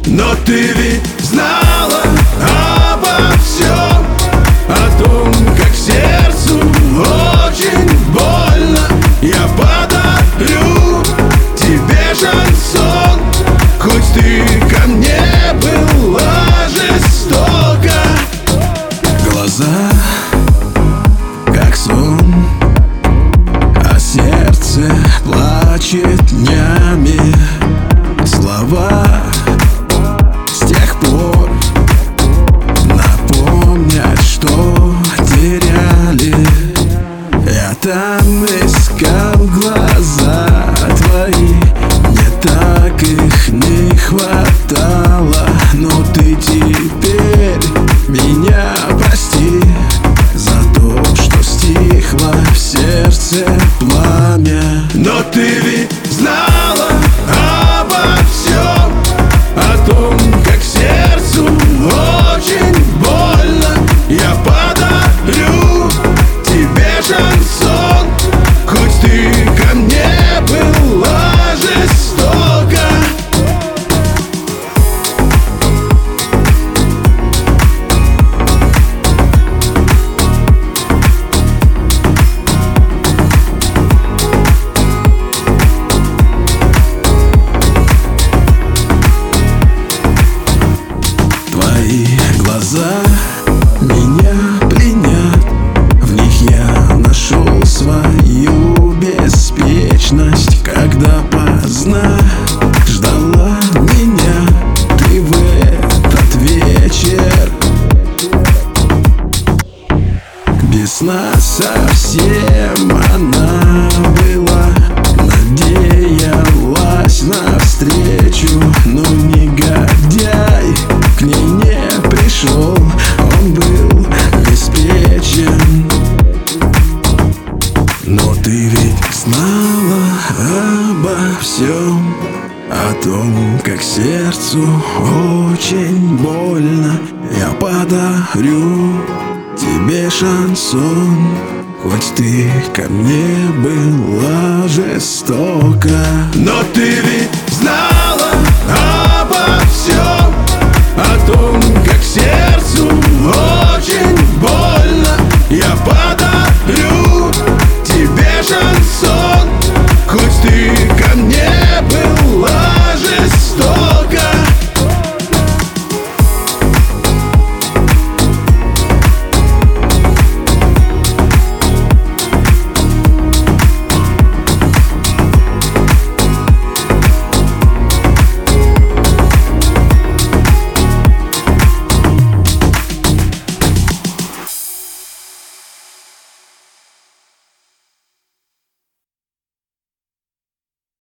Но ты ведь знала обо всем, о том, как сердцу очень больно. Я подарю тебе шансон, хоть ты ко мне была жестока. Глаза как сон, а сердце плачет днями. Слова с тех пор напомнят, что теряли. Я там искал глаза твои, мне так их не хватало. Но ты теперь меня прости за то, что стихло в сердце пламя. Но ты ведь знала обо всем, о том, как сердцу очень больно. Я подарю тебе шансон, хоть ты ко мне была жестока. Твои глаза меня пленят, в них я нашел свою беспечность. Когда поздно ждала меня ты в этот вечер, без сна совсем она была, надеялась на встречу, но негодяй к ней не пришел, он был беспечен. Но ты ведь знала обо всем, о том, как сердцу очень больно. Я подарю тебе шансон, хоть ты ко мне была жестока. Но ты ведь знала